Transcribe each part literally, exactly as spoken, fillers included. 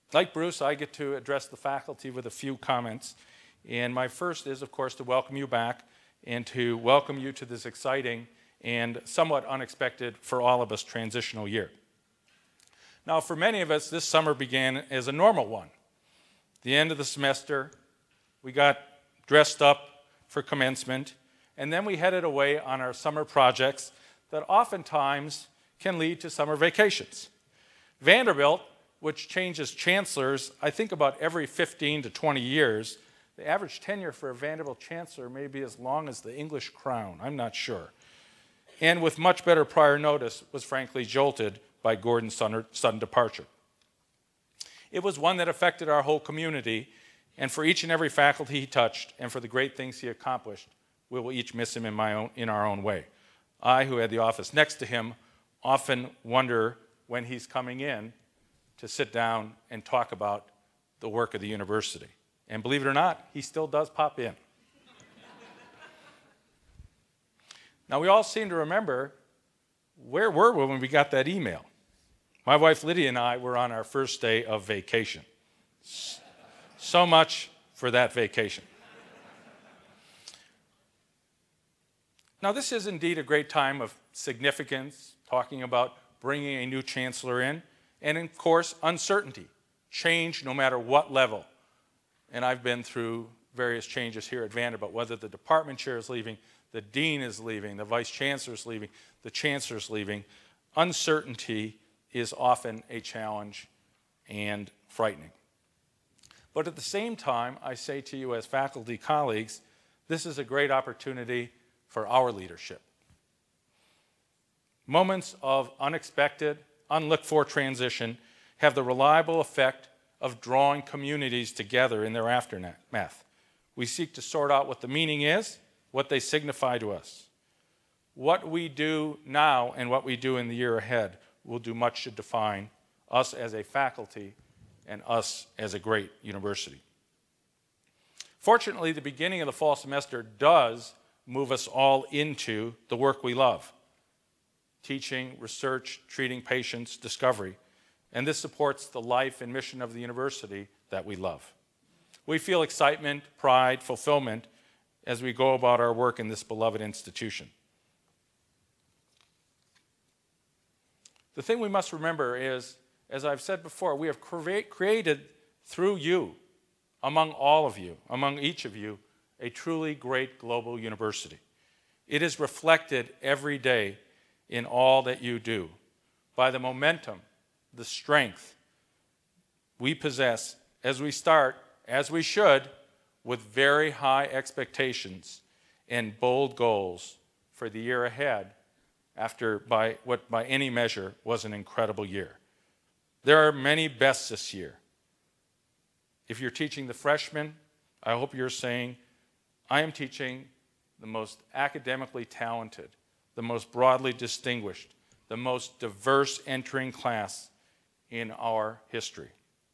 Like Bruce, I get to address the faculty with a few comments. And my first is, of course, to welcome you back and to welcome you to this exciting and somewhat unexpected for all of us transitional year. Now, for many of us, this summer began as a normal one. The end of the semester, we got dressed up for commencement, and then we headed away on our summer projects that oftentimes can lead to summer vacations. Vanderbilt, which changes chancellors, I think about every fifteen to twenty years, the average tenure for a Vanderbilt chancellor may be as long as the English crown, I'm not sure. And with much better prior notice, was frankly jolted by Gordon's sudden departure. It was one that affected our whole community, and for each and every faculty he touched, and for the great things he accomplished, we will each miss him in, my own, in our own way. I, who had the office next to him, often wonder when he's coming in to sit down and talk about the work of the university. And believe it or not, he still does pop in. Now, we all seem to remember, where were we when we got that email? My wife Lydia and I were on our first day of vacation. So much for that vacation. Now, this is indeed a great time of significance, talking about bringing a new chancellor in, and of course, uncertainty, change no matter what level. And I've been through various changes here at Vanderbilt, whether the department chair is leaving, the dean is leaving, the vice chancellor is leaving, the chancellor is leaving. Uncertainty is often a challenge and frightening. But at the same time, I say to you as faculty colleagues, this is a great opportunity for our leadership. Moments of unexpected, unlooked-for transition have the reliable effect of drawing communities together in their aftermath. We seek to sort out what the meaning is, what they signify to us. What we do now and what we do in the year ahead will do much to define us as a faculty and us as a great university. Fortunately, the beginning of the fall semester does move us all into the work we love: teaching, research, treating patients, discovery. And this supports the life and mission of the university that we love. We feel excitement, pride, fulfillment as we go about our work in this beloved institution. The thing we must remember is, as I've said before, we have cre- created through you, among all of you, among each of you, a truly great global university. It is reflected every day in all that you do by the momentum, the strength we possess as we start, as we should, with very high expectations and bold goals for the year ahead after by what by any measure was an incredible year. There are many bests this year. If you're teaching the freshmen, I hope you're saying, I am teaching the most academically talented, the most broadly distinguished, the most diverse entering class in our history.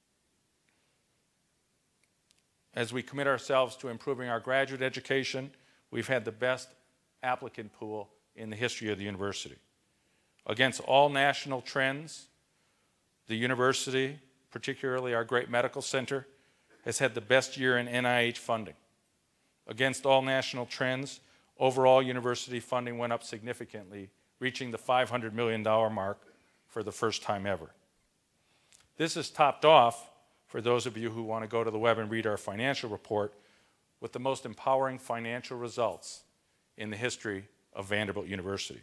As we commit ourselves to improving our graduate education, we've had the best applicant pool in the history of the university. Against all national trends, the university, particularly our great medical center, has had the best year in N I H funding. Against all national trends, overall university funding went up significantly, reaching the five hundred million dollars mark for the first time ever. This is topped off, for those of you who want to go to the web and read our financial report, with the most empowering financial results in the history of Vanderbilt University.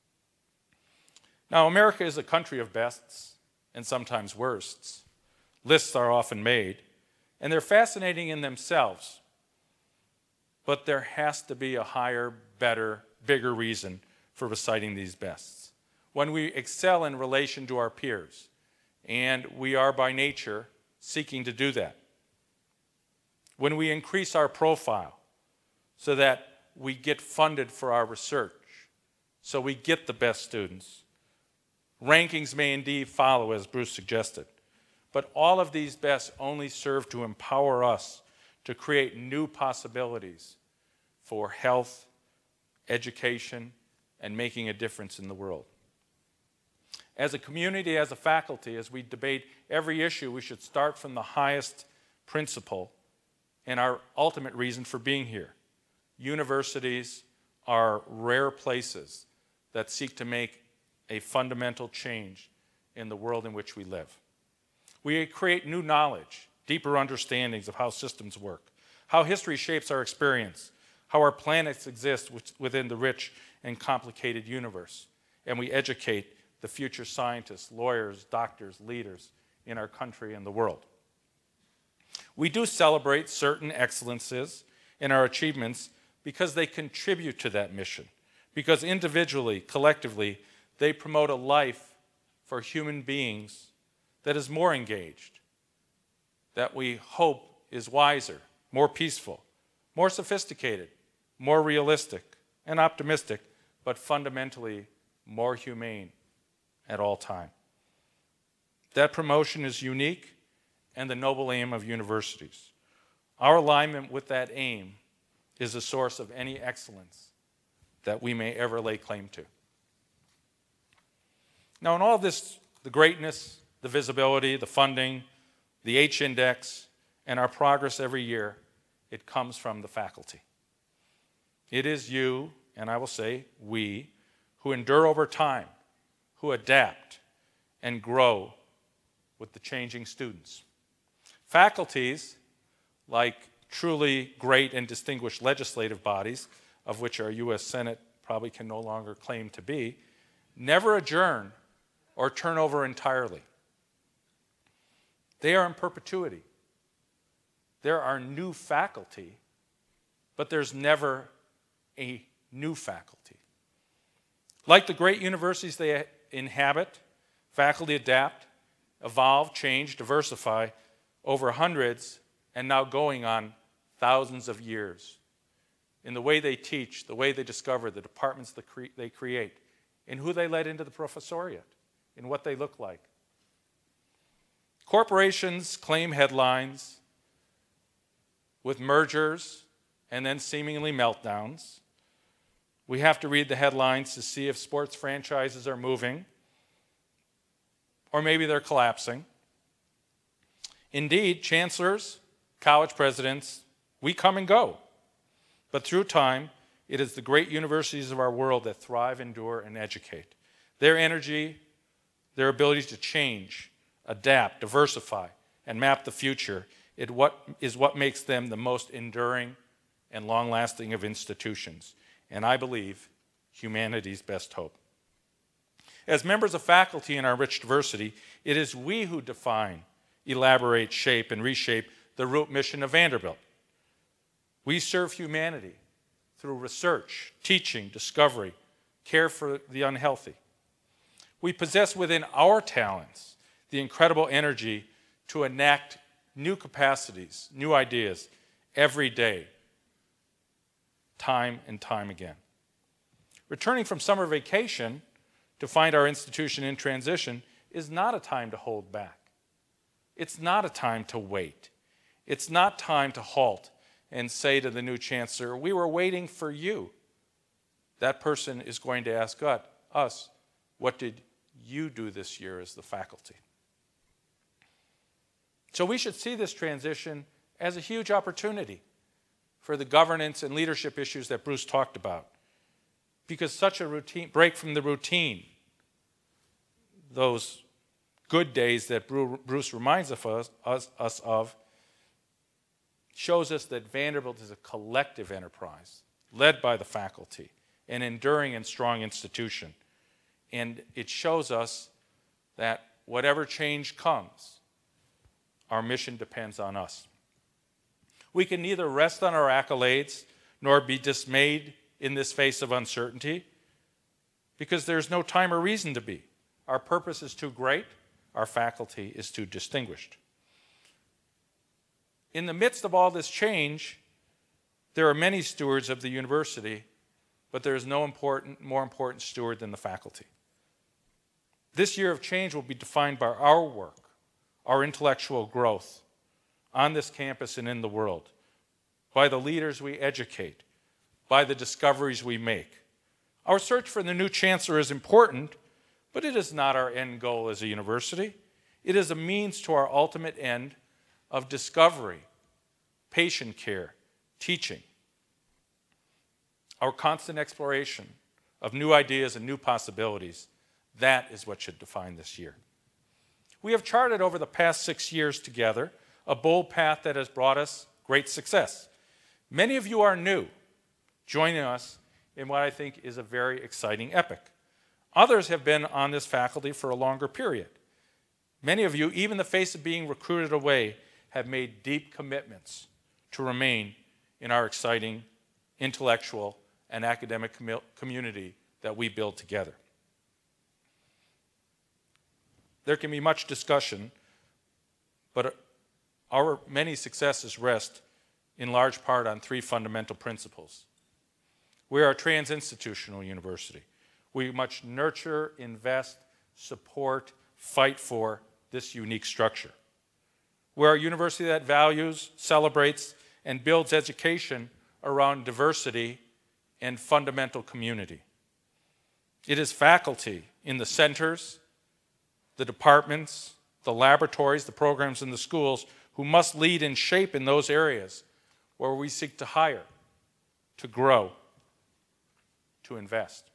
Now, America is a country of bests and sometimes worsts. Lists are often made, and they're fascinating in themselves. But there has to be a higher, better, bigger reason for reciting these bests. When we excel in relation to our peers, and we are by nature seeking to do that. When we increase our profile so that we get funded for our research, so we get the best students. Rankings may indeed follow, as Bruce suggested. But all of these bests only serve to empower us to create new possibilities for health, education, and making a difference in the world. As a community, as a faculty, as we debate every issue, we should start from the highest principle and our ultimate reason for being here. Universities are rare places that seek to make a fundamental change in the world in which we live. We create new knowledge, deeper understandings of how systems work, how history shapes our experience, how our planets exist within the rich and complicated universe, and we educate the future scientists, lawyers, doctors, leaders in our country and the world. We do celebrate certain excellences in our achievements because they contribute to that mission, because individually, collectively, they promote a life for human beings that is more engaged, that we hope is wiser, more peaceful, more sophisticated, more realistic and optimistic, but fundamentally more humane at all time. That promotion is unique and the noble aim of universities. Our alignment with that aim is the source of any excellence that we may ever lay claim to. Now, in all this, the greatness, the visibility, the funding, the H-index, and our progress every year, it comes from the faculty. It is you, and I will say we, who endure over time, who adapt and grow with the changing students. Faculties, like truly great and distinguished legislative bodies, of which our U S Senate probably can no longer claim to be, never adjourn or turn over entirely. They are in perpetuity. There are new faculty, but there's never a new faculty. Like the great universities they inhabit, faculty adapt, evolve, change, diversify over hundreds and now going on thousands of years in the way they teach, the way they discover, the departments that cre- they create, in who they let into the professoriate, in what they look like. Corporations claim headlines with mergers and then seemingly meltdowns. We have to read the headlines to see if sports franchises are moving, or maybe they're collapsing. Indeed, chancellors, college presidents, we come and go. But through time, it is the great universities of our world that thrive, endure, and educate. Their energy, their ability to change, adapt, diversify, and map the future is what, is what makes them the most enduring and long-lasting of institutions, and I believe humanity's best hope. As members of faculty in our rich diversity, it is we who define, elaborate, shape, and reshape the root mission of Vanderbilt. We serve humanity through research, teaching, discovery, care for the unhealthy. We possess within our talents the incredible energy to enact new capacities, new ideas every day, time and time again. Returning from summer vacation to find our institution in transition is not a time to hold back. It's not a time to wait. It's not time to halt and say to the new chancellor, we were waiting for you. That person is going to ask us, what did you do this year as the faculty? So we should see this transition as a huge opportunity for the governance and leadership issues that Bruce talked about. Because such a routine break from the routine, those good days that Bruce reminds of us, us, us of, shows us that Vanderbilt is a collective enterprise led by the faculty, an enduring and strong institution. And it shows us that whatever change comes, our mission depends on us. We can neither rest on our accolades nor be dismayed in this face of uncertainty, because there's no time or reason to be. Our purpose is too great, our faculty is too distinguished. In the midst of all this change, there are many stewards of the university, but there is no important, more important steward than the faculty. This year of change will be defined by our work, our intellectual growth on this campus and in the world, by the leaders we educate, by the discoveries we make. Our search for the new chancellor is important, But it is not our end goal as a university. It is a means to our ultimate end of discovery, patient care, teaching. Our constant exploration of new ideas and new possibilities, that is what should define this year. We have charted over the past six years together a bold path that has brought us great success. Many of you are new, joining us in what I think is a very exciting epic. Others have been on this faculty for a longer period. Many of you, even in the face of being recruited away, have made deep commitments to remain in our exciting intellectual and academic com- community that we build together. There can be much discussion, but our many successes rest in large part on three fundamental principles. We are a trans-institutional university. We must nurture, invest, support, fight for this unique structure. We're a university that values, celebrates, and builds education around diversity and fundamental community. It is faculty in the centers, the departments, the laboratories, the programs in the schools who must lead and shape in those areas where we seek to hire, to grow, to invest.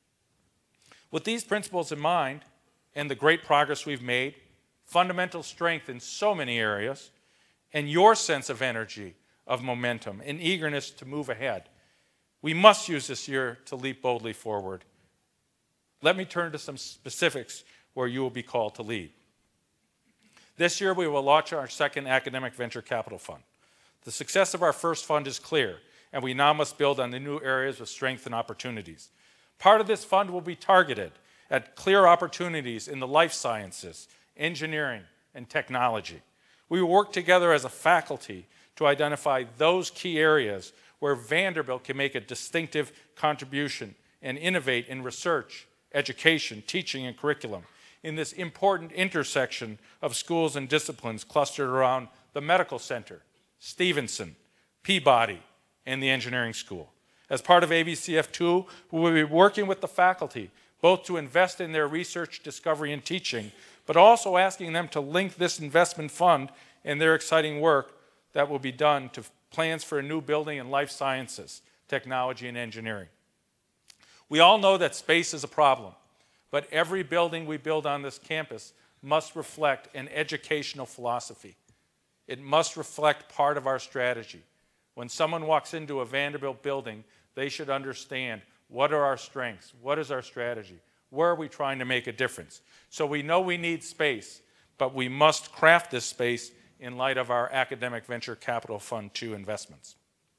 With these principles in mind and the great progress we've made, fundamental strength in so many areas, and your sense of energy, of momentum, and eagerness to move ahead, we must use this year to leap boldly forward. Let me turn to some specifics where you will be called to lead. This year, we will launch our second academic venture capital fund. The success of our first fund is clear, and we now must build on the new areas of strength and opportunities. Part of this fund will be targeted at clear opportunities in the life sciences, engineering, and technology. We will work together as a faculty to identify those key areas where Vanderbilt can make a distinctive contribution and innovate in research, education, teaching, and curriculum in this important intersection of schools and disciplines clustered around the medical center, Stevenson, Peabody, and the engineering school. As part of A V C F two, we will be working with the faculty both to invest in their research, discovery, and teaching, but also asking them to link this investment fund and their exciting work that will be done to plans for a new building in life sciences, technology, and engineering. We all know that space is a problem, but every building we build on this campus must reflect an educational philosophy. It must reflect part of our strategy. When someone walks into a Vanderbilt building, they should understand what are our strengths, what is our strategy, where are we trying to make a difference. So we know we need space, but we must craft this space in light of our Academic Venture Capital Fund two investments.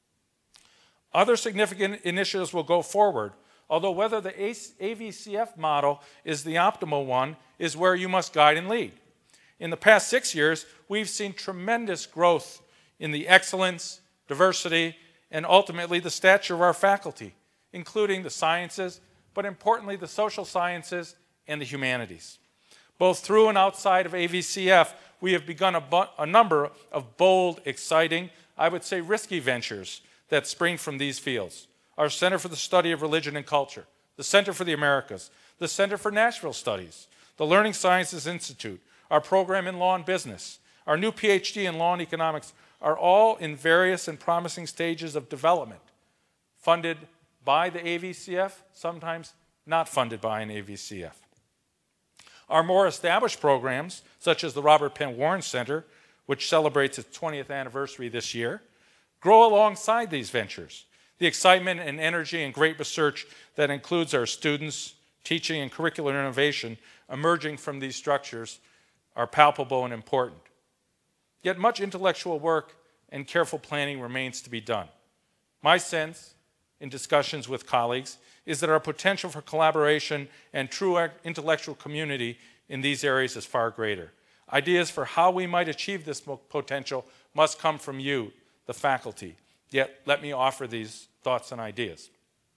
Other significant initiatives will go forward, although whether the A V C F model is the optimal one is where you must guide and lead. In the past six years, we've seen tremendous growth in the excellence, diversity, and ultimately the stature of our faculty, including the sciences, but importantly the social sciences and the humanities. Both through and outside of A V C F, we have begun a, bu- a number of bold, exciting, I would say risky ventures that spring from these fields. Our Center for the Study of Religion and Culture, the Center for the Americas, the Center for Nashville Studies, the Learning Sciences Institute, our program in law and business, our new P H D in law and economics are all in various and promising stages of development, funded by the A V C F, sometimes not funded by an A V C F. Our more established programs, such as the Robert Penn Warren Center, which celebrates its twentieth anniversary this year, grow alongside these ventures. The excitement and energy and great research that includes our students, teaching, and curricular innovation emerging from these structures are palpable and important. Yet much intellectual work and careful planning remains to be done. My sense, in discussions with colleagues, is that our potential for collaboration and true intellectual community in these areas is far greater. Ideas for how we might achieve this potential must come from you, the faculty. Yet, let me offer these thoughts and ideas.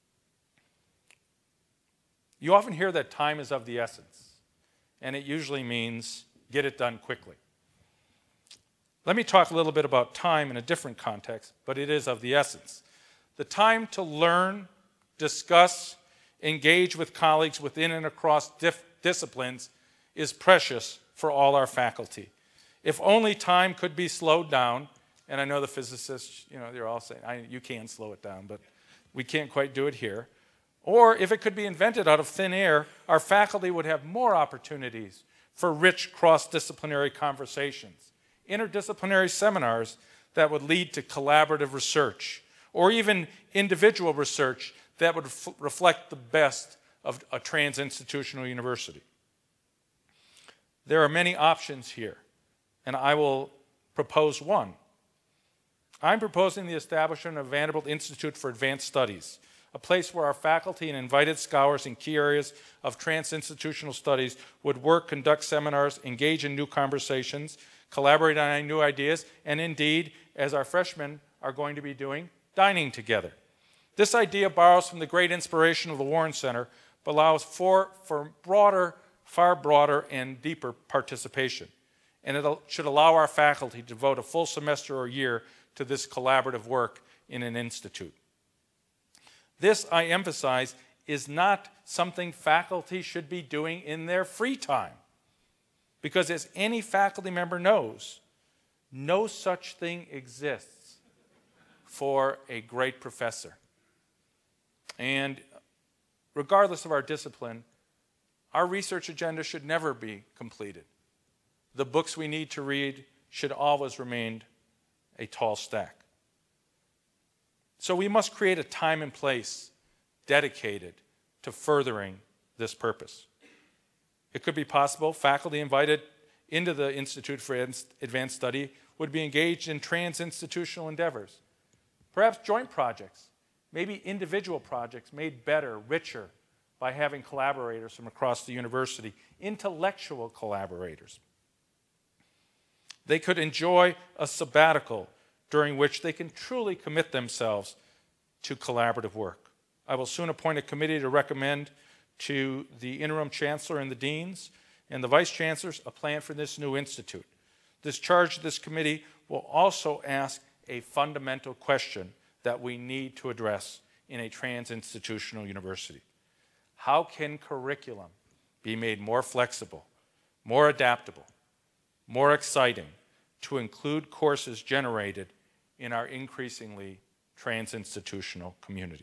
You often hear that time is of the essence, and it usually means get it done quickly. Let me talk a little bit about time in a different context, but it is of the essence. The time to learn, discuss, engage with colleagues within and across diff- disciplines is precious for all our faculty. If only time could be slowed down, and I know the physicists, you know, they're all saying, I, you can slow it down, but we can't quite do it here. Or if it could be invented out of thin air, our faculty would have more opportunities for rich cross-disciplinary conversations, interdisciplinary seminars that would lead to collaborative research, or even individual research that would f- reflect the best of a trans-institutional university. There are many options here, and I will propose one. I'm proposing the establishment of Vanderbilt Institute for Advanced Studies, a place where our faculty and invited scholars in key areas of trans-institutional studies would work, conduct seminars, engage in new conversations, collaborate on new ideas, and indeed, as our freshmen are going to be doing, dining together. This idea borrows from the great inspiration of the Warren Center, but allows for, for broader, far broader and deeper participation. And it should allow our faculty to devote a full semester or year to this collaborative work in an institute. This, I emphasize, is not something faculty should be doing in their free time. Because as any faculty member knows, no such thing exists for a great professor. And regardless of our discipline, our research agenda should never be completed. The books we need to read should always remain a tall stack. So we must create a time and place dedicated to furthering this purpose. It could be possible faculty invited into the Institute for Advanced Study would be engaged in trans-institutional endeavors, perhaps joint projects, maybe individual projects made better, richer, by having collaborators from across the university, intellectual collaborators. They could enjoy a sabbatical during which they can truly commit themselves to collaborative work. I will soon appoint a committee to recommend to the interim chancellor and the deans and the vice chancellors a plan for this new institute. This charge of this committee will also ask a fundamental question that we need to address in a trans-institutional university. How can curriculum be made more flexible, more adaptable, more exciting to include courses generated in our increasingly trans-institutional community?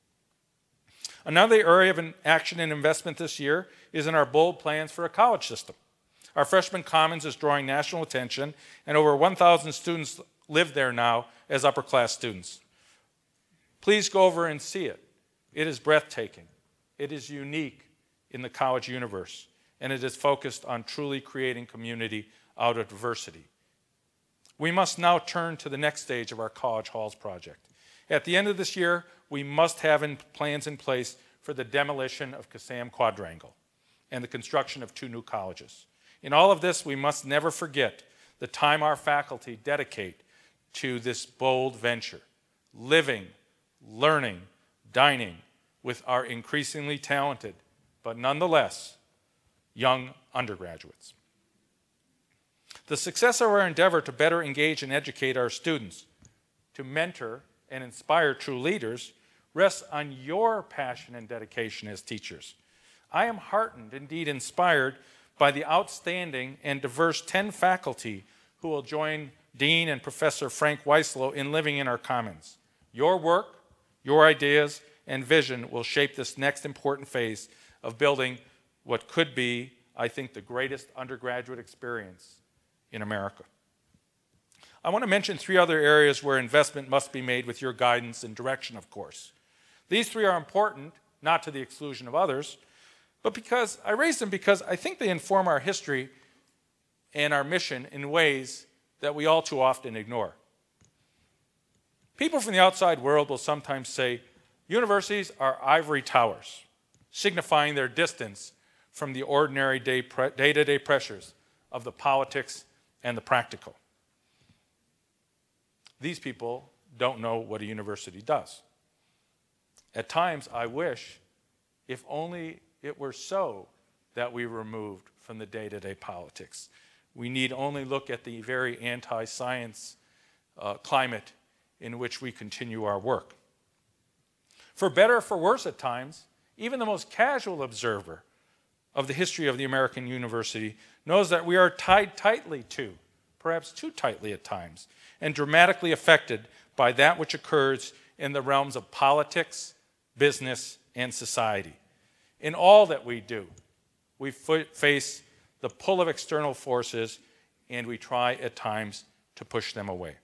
Another area of action and investment this year is in our bold plans for a college system. Our freshman commons is drawing national attention, and over one thousand students live there now as upper-class students. Please go over and see it. It is breathtaking. It is unique in the college universe, and it is focused on truly creating community out of diversity. We must now turn to the next stage of our College Halls project. At the end of this year, we must have in plans in place for the demolition of Kassam Quadrangle and the construction of two new colleges. In all of this, we must never forget the time our faculty dedicate to this bold venture, living, learning, dining with our increasingly talented, but nonetheless, young undergraduates. The success of our endeavor to better engage and educate our students, to mentor and inspire true leaders, rests on your passion and dedication as teachers. I am heartened, indeed inspired, by the outstanding and diverse ten faculty who will join Dean and Professor Frank Weislow in living in our commons. Your work, your ideas, and vision will shape this next important phase of building what could be, I think, the greatest undergraduate experience in America. I want to mention three other areas where investment must be made with your guidance and direction, of course. These three are important, not to the exclusion of others, but because I raise them because I think they inform our history and our mission in ways that we all too often ignore. People from the outside world will sometimes say, universities are ivory towers, signifying their distance from the ordinary day pre- day-to-day pressures of the politics and the practical. These people don't know what a university does. At times, I wish, if only it were so, that we were removed from the day-to-day politics. We need only look at the very anti-science uh, climate in which we continue our work. For better or for worse at times, even the most casual observer of the history of the American university knows that we are tied tightly to, perhaps too tightly at times, and dramatically affected by that which occurs in the realms of politics, business, and society. In all that we do, we face the pull of external forces, and we try at times to push them away.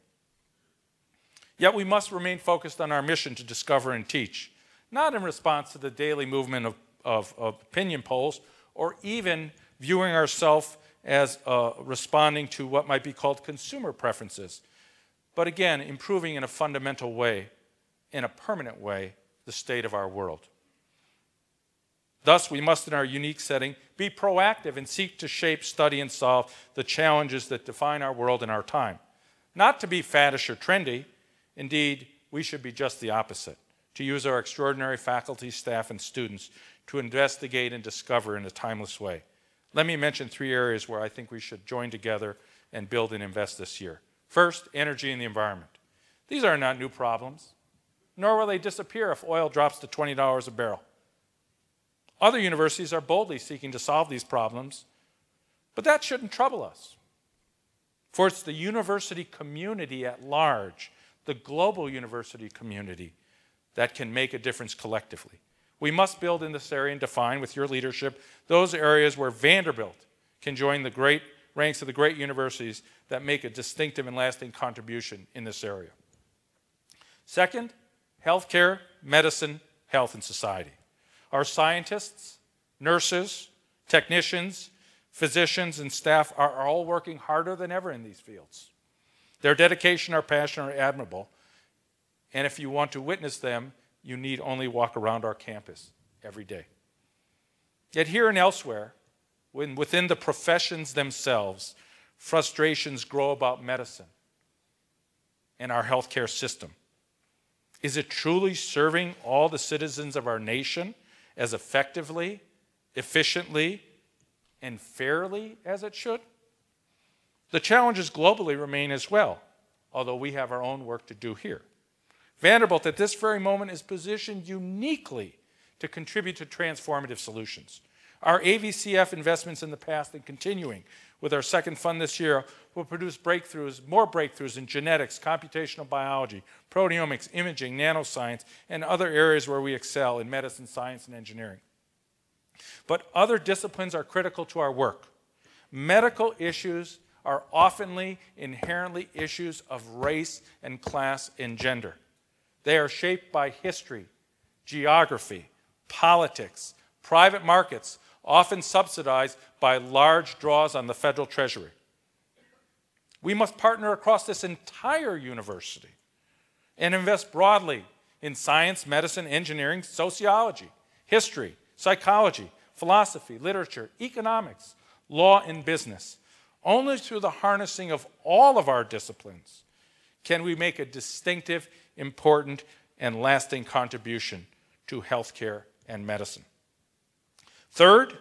Yet we must remain focused on our mission to discover and teach, not in response to the daily movement of, of, of opinion polls, or even viewing ourselves as uh, responding to what might be called consumer preferences, but again, improving in a fundamental way, in a permanent way, the state of our world. Thus, we must, in our unique setting, be proactive and seek to shape, study, and solve the challenges that define our world and our time. Not to be faddish or trendy. Indeed, we should be just the opposite, to use our extraordinary faculty, staff, and students to investigate and discover in a timeless way. Let me mention three areas where I think we should join together and build and invest this year. First, energy and the environment. These are not new problems, nor will they disappear if oil drops to twenty dollars a barrel. Other universities are boldly seeking to solve these problems, but that shouldn't trouble us. For it's the university community at large, the global university community, that can make a difference collectively. We must build in this area and define, with your leadership, those areas where Vanderbilt can join the great ranks of the great universities that make a distinctive and lasting contribution in this area. Second, healthcare, medicine, health, and society. Our scientists, nurses, technicians, physicians, and staff are all working harder than ever in these fields. Their dedication, our passion are admirable, and if you want to witness them, you need only walk around our campus every day. Yet here and elsewhere, when within the professions themselves, frustrations grow about medicine and our healthcare system. Is it truly serving all the citizens of our nation as effectively, efficiently, and fairly as it should? The challenges globally remain as well, although we have our own work to do here. Vanderbilt at this very moment is positioned uniquely to contribute to transformative solutions. Our A V C F investments in the past and continuing with our second fund this year will produce breakthroughs, more breakthroughs in genetics, computational biology, proteomics, imaging, nanoscience, and other areas where we excel in medicine, science, and engineering. But other disciplines are critical to our work. Medical issues are oftenly inherently issues of race and class and gender. They are shaped by history, geography, politics, private markets, often subsidized by large draws on the federal treasury. We must partner across this entire university and invest broadly in science, medicine, engineering, sociology, history, psychology, philosophy, literature, economics, law, and business. Only through the harnessing of all of our disciplines can we make a distinctive, important, and lasting contribution to healthcare and medicine. Third,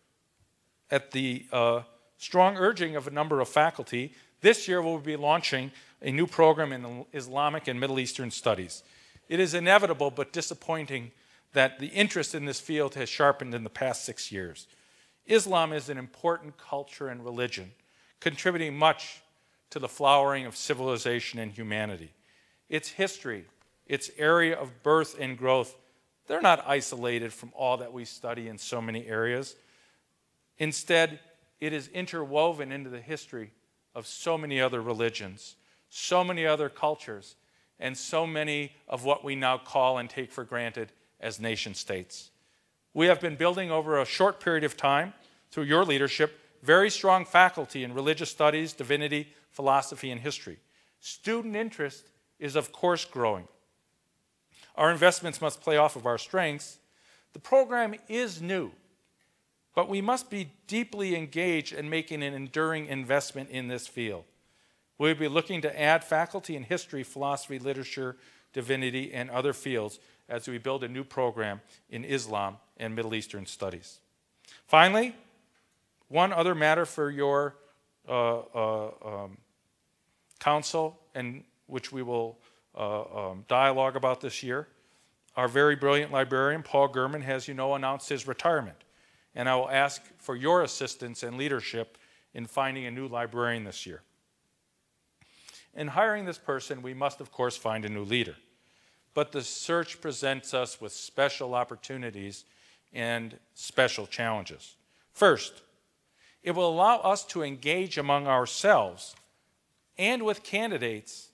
at the uh, strong urging of a number of faculty, this year we'll be launching a new program in Islamic and Middle Eastern studies. It is inevitable but disappointing that the interest in this field has sharpened in the past six years. Islam is an important culture and religion, contributing much to the flowering of civilization and humanity. Its history, its area of birth and growth, they're not isolated from all that we study in so many areas. Instead, it is interwoven into the history of so many other religions, so many other cultures, and so many of what we now call and take for granted as nation states. We have been building over a short period of time, through your leadership, very strong faculty in religious studies, divinity, philosophy, and history. Student interest is, of course, growing. Our investments must play off of our strengths. The program is new, but we must be deeply engaged in making an enduring investment in this field. We'll be looking to add faculty in history, philosophy, literature, divinity, and other fields as we build a new program in Islam and Middle Eastern studies. Finally, one other matter for your uh, uh, um, council, and which we will uh, um, dialogue about this year. Our very brilliant librarian, Paul Gurman, has, you know, announced his retirement. and I will ask for your assistance and leadership in finding a new librarian this year. In hiring this person, we must, of course, find a new leader. But the search presents us with special opportunities and special challenges. First, it will allow us to engage among ourselves and with candidates.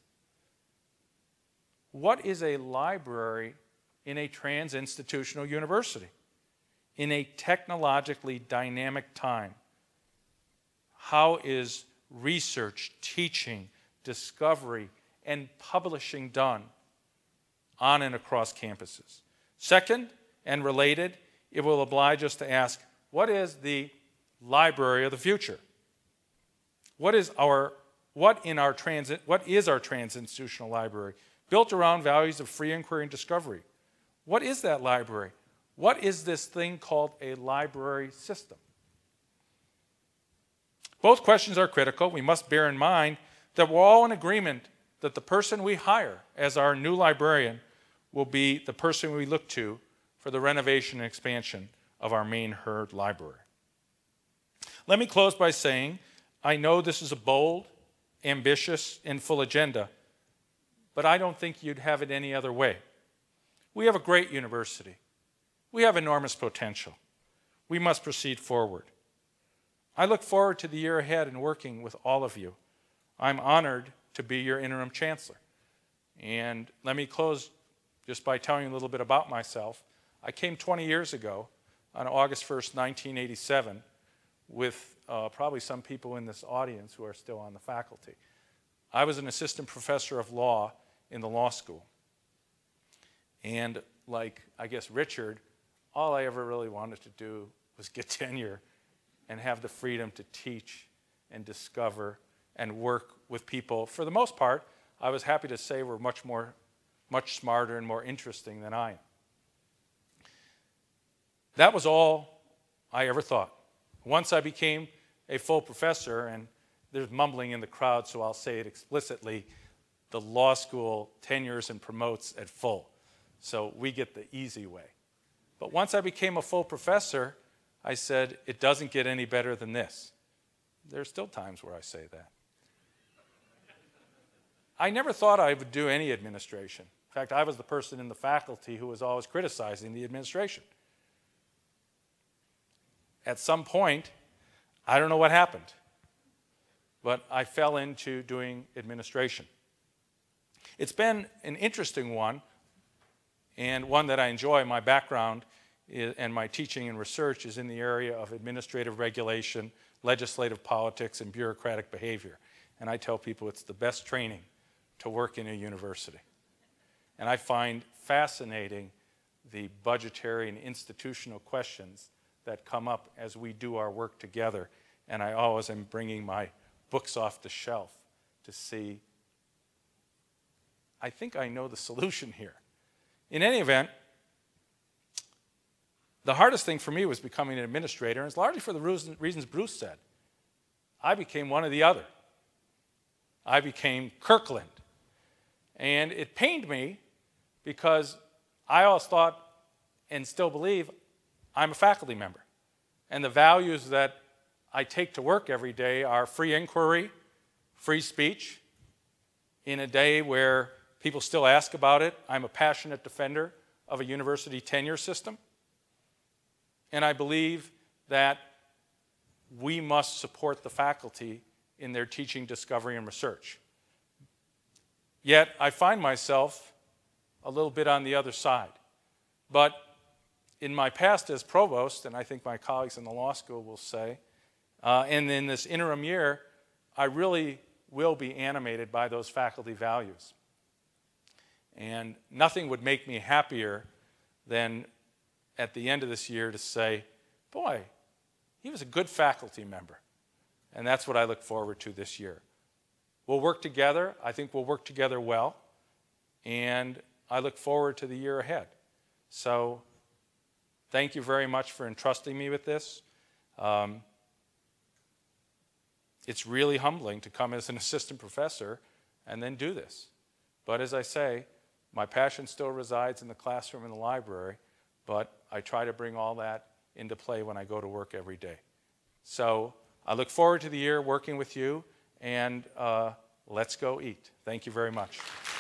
What is a library in a trans-institutional university? In a technologically dynamic time, how is research, teaching, discovery, and publishing done on and across campuses? Second, and related, it will oblige us to ask, what is the library of the future? What is our what in our transit what is our trans-institutional library? Built around values of free inquiry and discovery. What is that library? What is this thing called a library system? Both questions are critical. We must bear in mind that we're all in agreement that the person we hire as our new librarian will be the person we look to for the renovation and expansion of our main Heard library. Let me close by saying, I know this is a bold, ambitious, and full agenda, but I don't think you'd have it any other way. We have a great university. We have enormous potential. We must proceed forward. I look forward to the year ahead and working with all of you. I'm honored to be your interim chancellor. And let me close just by telling you a little bit about myself. I came twenty years ago on August first, nineteen eighty-seven, with uh, probably some people in this audience who are still on the faculty. I was an assistant professor of law in the law school. And like, I guess, Richard, all I ever really wanted to do was get tenure and have the freedom to teach and discover and work with people. For the most part, I was happy to say were much more, much smarter and more interesting than I am. That was all I ever thought. Once I became a full professor, and there's mumbling in the crowd, so I'll say it explicitly, the law school tenures and promotes at full. So we get the easy way. But once I became a full professor, I said, it doesn't get any better than this. There's still times where I say that. I never thought I would do any administration. In fact, I was the person in the faculty who was always criticizing the administration. At some point, I don't know what happened, but I fell into doing administration. It's been an interesting one, and one that I enjoy. My background is, and my teaching and research is in the area of administrative regulation, legislative politics, and bureaucratic behavior. And I tell people it's the best training to work in a university. And I find fascinating the budgetary and institutional questions that come up as we do our work together. And I always am bringing my books off the shelf to see, I think I know the solution here. In any event, the hardest thing for me was becoming an administrator, and it's largely for the reasons Bruce said. I became one or the other. I became Kirkland. And it pained me because I always thought and still believe I'm a faculty member. And the values that I take to work every day are free inquiry, free speech. In a day where people still ask about it, I'm a passionate defender of a university tenure system. And I believe that we must support the faculty in their teaching, discovery, and research. Yet I find myself a little bit on the other side. But in my past as provost, and I think my colleagues in the law school will say, uh, and in this interim year, I really will be animated by those faculty values. And nothing would make me happier than at the end of this year to say, boy, he was a good faculty member. And that's what I look forward to this year. We'll work together. I think we'll work together well. And I look forward to the year ahead. So thank you very much for entrusting me with this. Um, it's really humbling to come as an assistant professor and then do this. But as I say, my passion still resides in the classroom and the library, but I try to bring all that into play when I go to work every day. So I look forward to the year working with you, and uh, let's go eat. Thank you very much.